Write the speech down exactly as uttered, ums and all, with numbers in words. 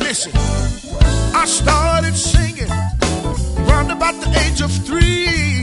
Listen, I started singing round about the age of three.